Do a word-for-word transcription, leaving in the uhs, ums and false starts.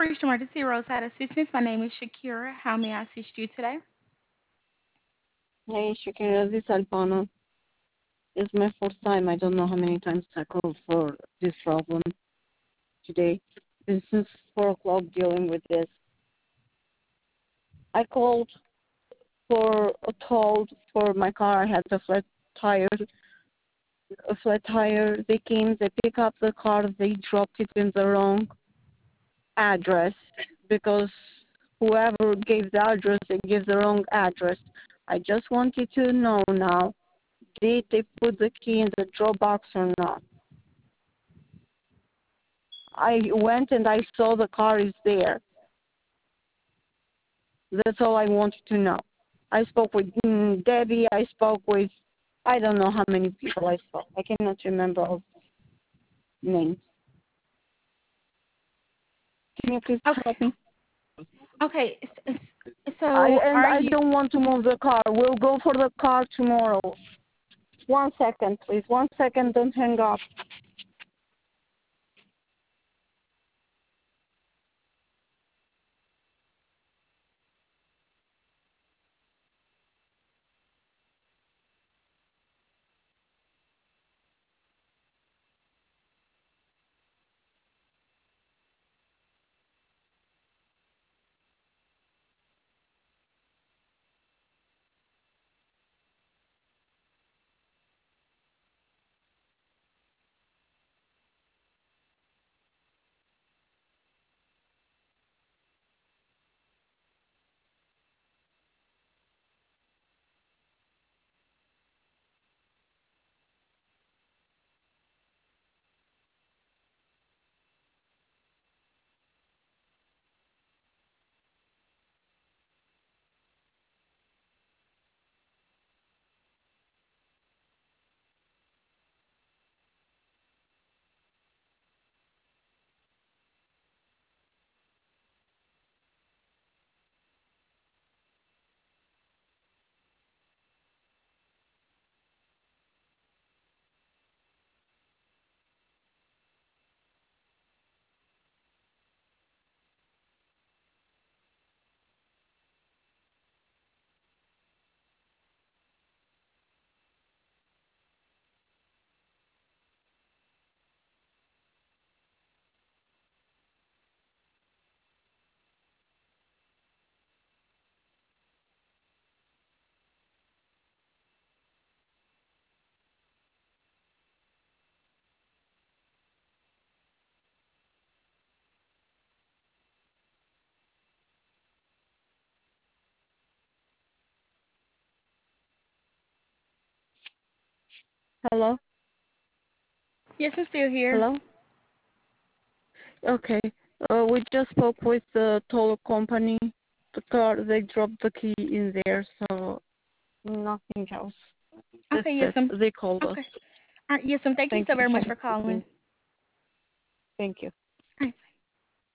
reached Emergency Roadside Assistance. My name is Shakira. How may I assist you today? Hey, Shakira, this Albano. It's my first time. I don't know how many times I called for this problem today. Been since four o'clock dealing with this. I called for a toll for my car. I had a flat tire. A flat tire. They came. They pick up the car. They dropped it in the wrong address because whoever gave the address, they gave the wrong address. I just wanted to know now, did they put the key in the drop box or not? I went and I saw the car is there. That's all I wanted to know. I spoke with mm, Debbie. I spoke with, I don't know how many people I spoke. I cannot remember all names. Can you please Okay. help me? Okay. s- s- I So, and are I you don't want to move the car. We'll go for the car tomorrow. One second, please. One second. Don't hang up. Hello? Yes, I'm still here. Hello? Okay. Uh, we just spoke with the toll company. The car, they dropped the key in there, so nothing else. That's Okay. Yes, it. I'm. They called us. Okay. All right. Yes, um. Thank you Thank so you. very much Have for a good calling. day. Thank you.